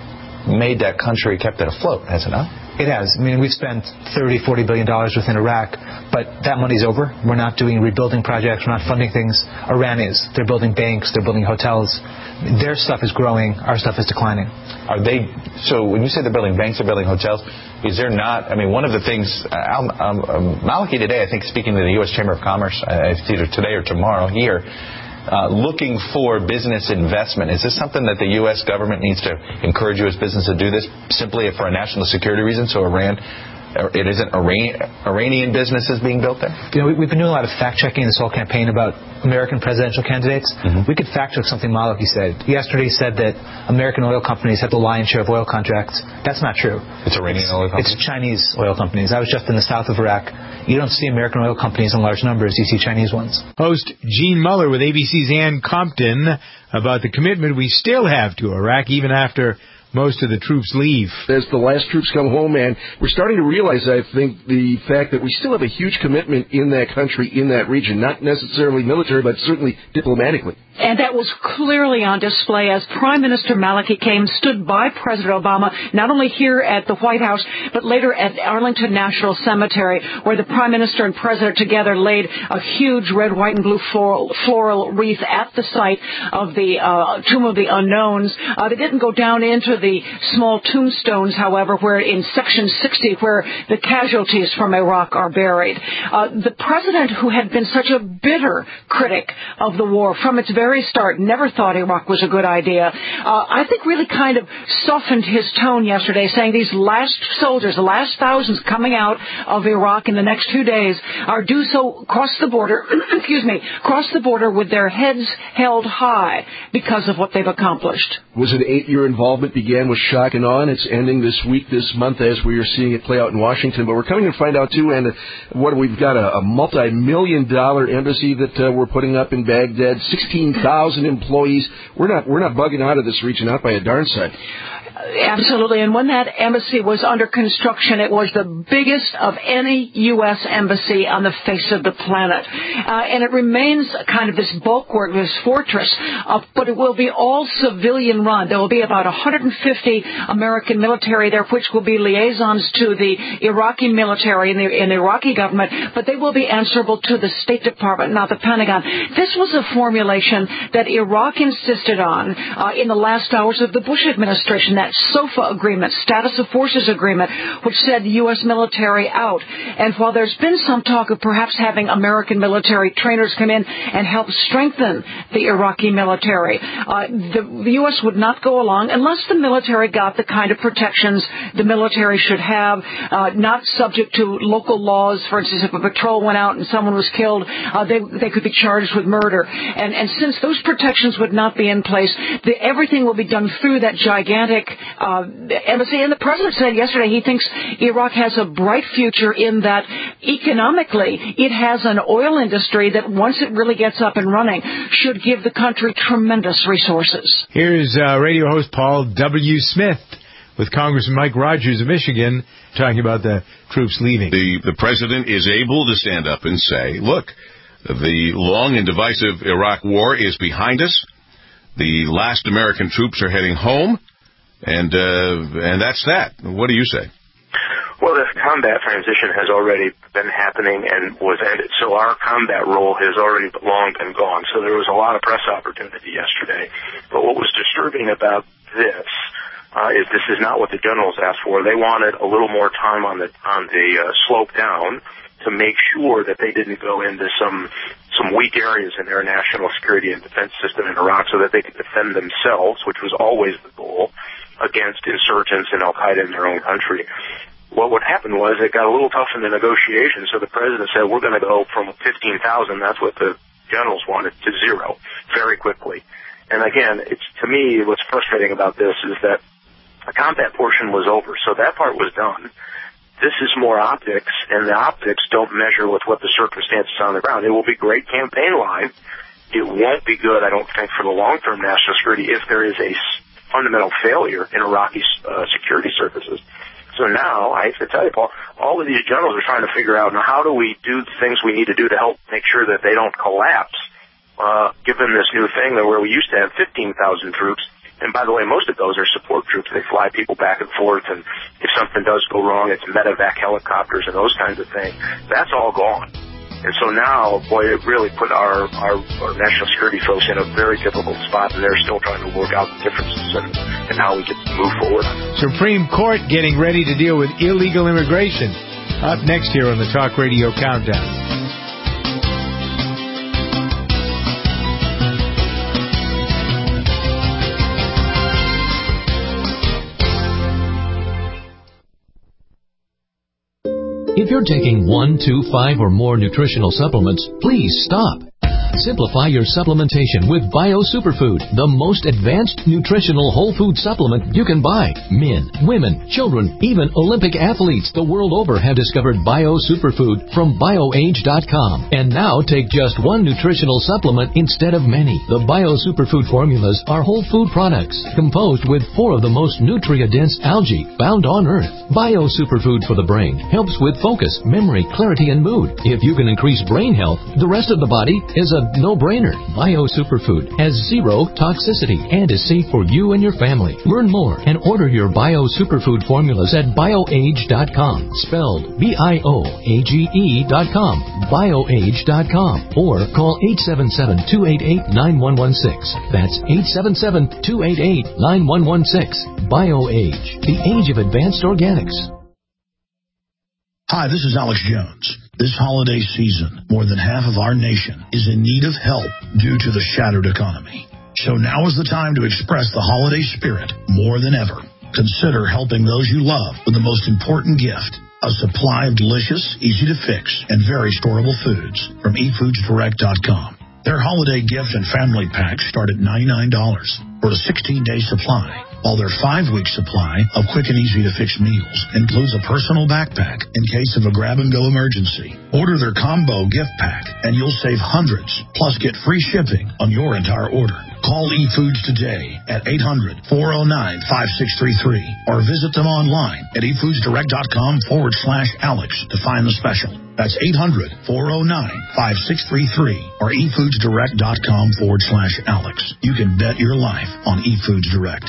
made that country, kept it afloat, has it not? It has. I mean, we've spent thirty, forty billion dollars within Iraq, but that money's over. We're not doing rebuilding projects. We're not funding things. Iran is. They're building banks. They're building hotels. Their stuff is growing. Our stuff is declining. Are they? So when you say they're building banks, they're building hotels. Is there not? I mean, one of the things, um, um, Maliki today, I think, speaking to the U S Chamber of Commerce, uh, it's either today or tomorrow here. Uh, looking for business investment. Is this something that the U S government needs to encourage U S business to do this simply for a national security reason? So Iran, it isn't Iran, Iranian businesses being built there? You know, we, we've been doing a lot of fact-checking this whole campaign about American presidential candidates. Mm-hmm. We could fact-check something Maliki said. Yesterday he said that American oil companies have the lion's share of oil contracts. That's not true. It's Iranian it's, oil companies? It's Chinese oil companies. I was just in the south of Iraq. You don't see American oil companies in large numbers. You see Chinese ones. Host Gene Muller with A B C's Ann Compton about the commitment we still have to Iraq even after most of the troops leave. As the last troops come home, man, we're starting to realize, I think, the fact that we still have a huge commitment in that country, in that region, not necessarily military, but certainly diplomatically. And that was clearly on display as Prime Minister Maliki came, stood by President Obama, not only here at the White House, but later at Arlington National Cemetery, where the Prime Minister and President together laid a huge red, white, and blue floral, floral wreath at the site of the uh, Tomb of the Unknowns. Uh, they didn't go down into the small tombstones, however, where in Section sixty, where the casualties from Iraq are buried. Uh, the President, who had been such a bitter critic of the war from its very start, never thought Iraq was a good idea, uh, I think really kind of softened his tone yesterday, saying these last soldiers, the last thousands coming out of Iraq in the next few days are do so cross the border, excuse me, cross the border with their heads held high because of what they've accomplished. Was an eight-year involvement, began with shock and awe, and it's ending this week, this month, as we are seeing it play out in Washington. But we're coming to find out, too, and what we've got a, a multi-million dollar embassy that uh, we're putting up in Baghdad, sixteen thousand employees. We're not we're not bugging out of this region, not by a darn sight. Absolutely. And when that embassy was under construction, it was the biggest of any U S embassy on the face of the planet. Uh, and it remains kind of this bulwark, this fortress, uh, but it will be all civilian run. There will be about one hundred fifty American military there, which will be liaisons to the Iraqi military and the, and the Iraqi government, but they will be answerable to the State Department, not the Pentagon. This was a formulation that Iraq insisted on uh, in the last hours of the Bush administration, that SOFA agreement, Status of Forces agreement, which said the U S military out. And while there's been some talk of perhaps having American military trainers come in and help strengthen the Iraqi military, uh, the, the U S would not go along unless the military got the kind of protections the military should have, uh, not subject to local laws. For instance, if a patrol went out and someone was killed, uh, they, they could be charged with murder. And, and since those protections would not be in place, the, everything will be done through that gigantic Uh, embassy. And the president said yesterday he thinks Iraq has a bright future in that economically it has an oil industry that once it really gets up and running should give the country tremendous resources. Here's uh, radio host Paul W. Smith with Congressman Mike Rogers of Michigan talking about the troops leaving. The, the president is able to stand up and say, look, the long and divisive Iraq war is behind us. The last American troops are heading home. And uh, and that's that. What do you say? Well, the combat transition has already been happening and was ended. So our combat role has already long been gone. So there was a lot of press opportunity yesterday. But what was disturbing about this uh, is this is not what the generals asked for. They wanted a little more time on the on the uh, slope down to make sure that they didn't go into some some weak areas in their national security and defense system in Iraq so that they could defend themselves, which was always the goal, against insurgents and Al-Qaeda in their own country. Well, what happened was it got a little tough in the negotiations, so the president said, we're going to go from fifteen thousand, that's what the generals wanted, to zero very quickly. And again, it's to me, what's frustrating about this is that the combat portion was over, so that part was done. This is more optics, and the optics don't measure with what the circumstances on the ground. It will be great campaign line. It won't be good, I don't think, for the long-term national security if there is a fundamental failure in Iraqi uh, security services. So now, I have to tell you, Paul, all of these generals are trying to figure out, now, how do we do the things we need to do to help make sure that they don't collapse, uh, given this new thing that where we used to have fifteen thousand troops, And by the way, most of those are support troops. They fly people back and forth, and if something does go wrong, it's medevac helicopters and those kinds of things. That's all gone. And so now, boy, it really put our, our, our national security folks in a very difficult spot, and they're still trying to work out the differences and, and how we can move forward. Supreme Court getting ready to deal with illegal immigration. Up next here on the Talk Radio Countdown. If you're taking one, two, five, or more nutritional supplements, please stop. Simplify your supplementation with Bio Superfood, the most advanced nutritional whole food supplement you can buy. Men, women, children, even Olympic athletes the world over have discovered Bio Superfood from bio age dot com. And now take just one nutritional supplement instead of many. The Bio Superfood formulas are whole food products composed with four of the most nutrient-dense algae found on Earth. Bio Superfood for the brain helps with focus, memory, clarity, and mood. If you can increase brain health, the rest of the body is a no-brainer. Bio Superfood has zero toxicity and is safe for you and your family. Learn more and order your Bio Superfood formulas at bio age dot com. Spelled B I O A G E dot com. bio age dot com. Or call eight seven seven, two eight eight, nine one one six. That's eight seven seven, two eight eight, nine one one six. BioAge, the age of advanced organics. Hi, this is Alex Jones. This holiday season, more than half of our nation is in need of help due to the shattered economy. So now is the time to express the holiday spirit more than ever. Consider helping those you love with the most important gift, a supply of delicious, easy-to-fix, and very storable foods from e foods direct dot com. Their holiday gift and family packs start at ninety-nine dollars for a sixteen-day supply, while their five-week supply of quick and easy-to-fix meals includes a personal backpack in case of a grab-and-go emergency. Order their combo gift pack, and you'll save hundreds, plus get free shipping on your entire order. Call eFoods today at eight hundred, four oh nine, five six three three or visit them online at e foods direct dot com forward slash Alex to find the special. That's eight hundred, four oh nine, five six three three or e foods direct dot com forward slash Alex. You can bet your life on eFoods Direct.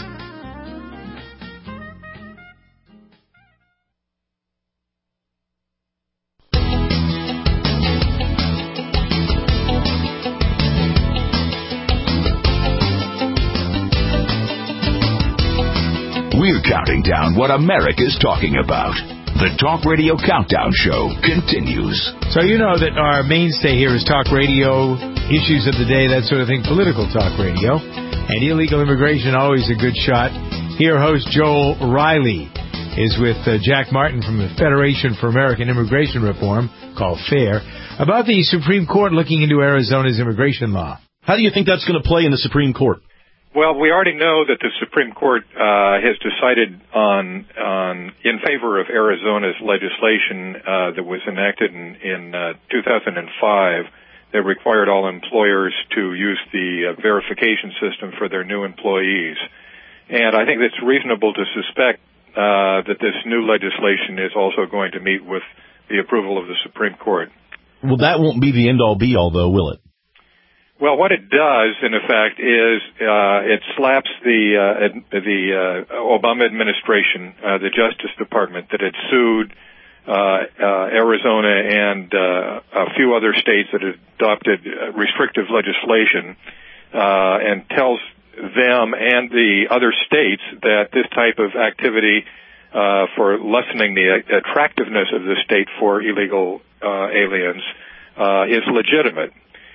We're counting down what America's talking about. The Talk Radio Countdown Show continues. So you know that our mainstay here is talk radio, issues of the day, that sort of thing, political talk radio. And illegal immigration, always a good shot. Here, host Joel Riley is with uh, Jack Martin from the Federation for American Immigration Reform, called FAIR, about the Supreme Court looking into Arizona's immigration law. How do you think that's going to play in the Supreme Court? Well, we already know that the Supreme Court uh, has decided on, on in favor of Arizona's legislation uh, that was enacted in, in uh, two thousand five that required all employers to use the uh, verification system for their new employees. And I think it's reasonable to suspect uh, that this new legislation is also going to meet with the approval of the Supreme Court. Well, that won't be the end-all be-all, though, will it? Well, what it does, in effect, is uh, it slaps the uh, the uh, Obama administration, uh, the Justice Department, that had sued uh, uh, Arizona and uh, a few other states that had adopted restrictive legislation, uh, and tells them and the other states that this type of activity uh, for lessening the attractiveness of the state for illegal uh, aliens uh, is legitimate.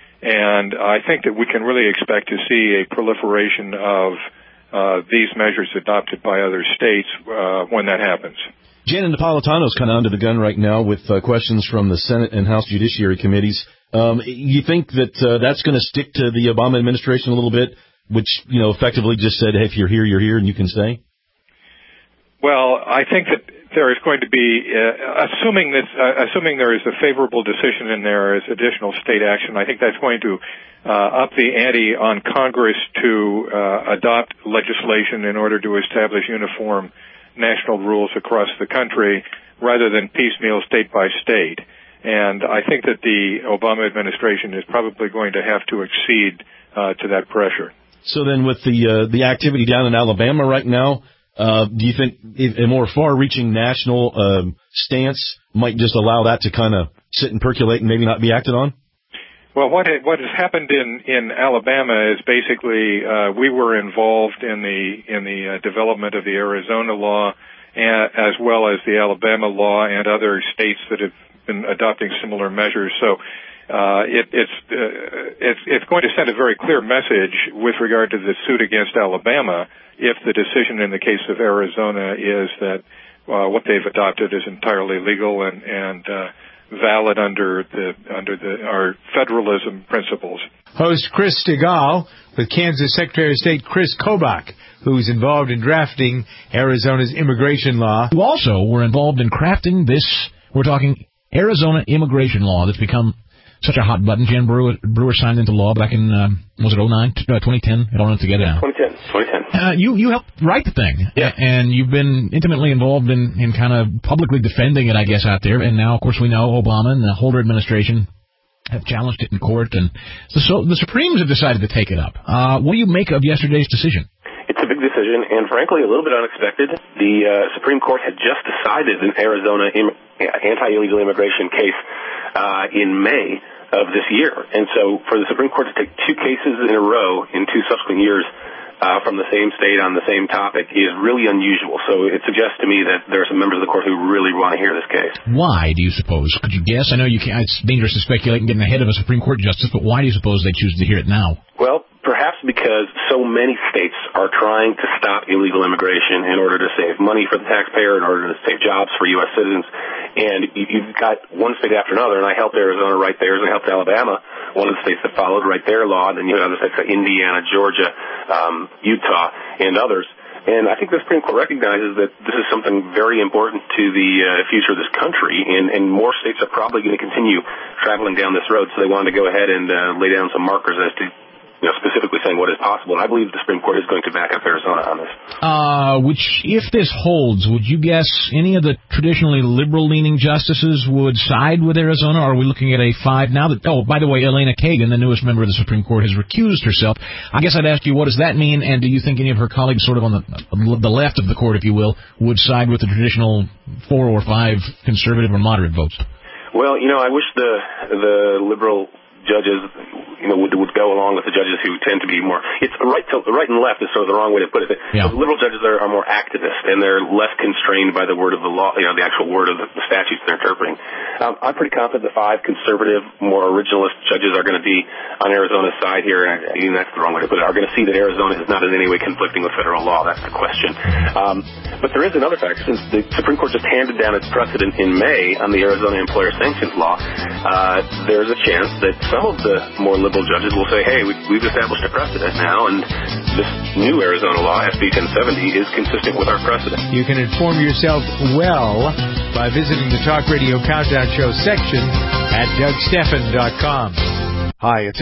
And I think that we can really expect to see a proliferation of uh, these measures adopted by other states uh, when that happens. Janet Napolitano's kind of under the gun right now with uh, questions from the Senate and House Judiciary Committees. Um, you think that uh, that's going to stick to the Obama administration a little bit, which, you know, effectively just said, hey, if you're here, you're here, and you can stay? Well, I think that there is going to be, uh, assuming this, uh, assuming there is a favorable decision and there is additional state action, I think that's going to uh, up the ante on Congress to uh, adopt legislation in order to establish uniform national rules across the country rather than piecemeal state by state. And I think that the Obama administration is probably going to have to accede uh, to that pressure. So then with the uh, the activity down in Alabama right now, uh, do you think a more far-reaching national um, stance might just allow that to kind of sit and percolate and maybe not be acted on? Well, what ha- what has happened in, in Alabama is basically uh, we were involved in the in the uh, development of the Arizona law, and, as well as the Alabama law and other states that have been adopting similar measures. So. Uh, it, it's, uh, it's, it's going to send a very clear message with regard to the suit against Alabama if the decision in the case of Arizona is that uh, what they've adopted is entirely legal and, and uh, valid under the under the our federalism principles. Host Chris Stigall with Kansas Secretary of State Chris Kobach, who's involved in drafting Arizona's immigration law. Who also were involved in crafting this, we're talking Arizona immigration law that's become such a hot button. Jan Brewer, Brewer signed into law back in, um, was it oh nine, uh, twenty ten? It all went together now. twenty ten. twenty ten. Uh, you, you helped write the thing. Yeah. And you've been intimately involved in, in kind of publicly defending it, I guess, out there. And now, of course, we know Obama and the Holder administration have challenged it in court. And the, so the Supremes have decided to take it up. Uh, what do you make of yesterday's decision? It's a big decision, and frankly, a little bit unexpected. The uh, Supreme Court had just decided an Arizona im- anti-illegal immigration case uh, in May of this year. And so for the Supreme Court to take two cases in a row in two subsequent years uh, from the same state on the same topic is really unusual. So it suggests to me that there are some members of the court who really want to hear this case. Why, do you suppose? Could you guess? I know you can't, it's dangerous to speculate and get ahead of a Supreme Court justice, but why do you suppose they choose to hear it now? Well, perhaps because so many states are trying to stop illegal immigration in order to save money for the taxpayer, in order to save jobs for U S citizens. And you've got one state after another, and I helped Arizona write theirs, and I helped Alabama, one of the states that followed, write their law, and then you have other states like Indiana, Georgia, um, Utah, and others. And I think the Supreme Court recognizes that this is something very important to the uh, future of this country, and, and more states are probably going to continue traveling down this road, so they wanted to go ahead and uh, lay down some markers as to, you know, specifically saying what is possible. And I believe the Supreme Court is going to back up Arizona on this. Uh, which, if this holds, would you guess any of the traditionally liberal-leaning justices would side with Arizona? Or are we looking at a five now that, oh, by the way, Elena Kagan, the newest member of the Supreme Court, has recused herself. I guess I'd ask you, what does that mean? And do you think any of her colleagues sort of on the, the left of the court, if you will, would side with the traditional four or five conservative or moderate votes? Well, you know, I wish the the liberal judges, you know, would, would go along with the judges who tend to be more, it's right to, right and left is sort of the wrong way to put it. Yeah. The liberal judges are, are more activist, and they're less constrained by the word of the law, you know, the actual word of the, the statutes they're interpreting. Um, I'm pretty confident the five conservative, more originalist judges are going to be on Arizona's side here, and even that's the wrong way to put it, are going to see that Arizona is not in any way conflicting with federal law. That's the question. Um, but there is another factor. Since the Supreme Court just handed down its precedent in May on the Arizona employer sanctions law, uh, there's a chance that some of the more liberal judges will say, hey, we, we've established a precedent now, and this new Arizona law, S B ten seventy, is consistent with our precedent. You can inform yourself well by visiting the Talk Radio Countdown Show section at Doug Stephan dot com. Hi, it's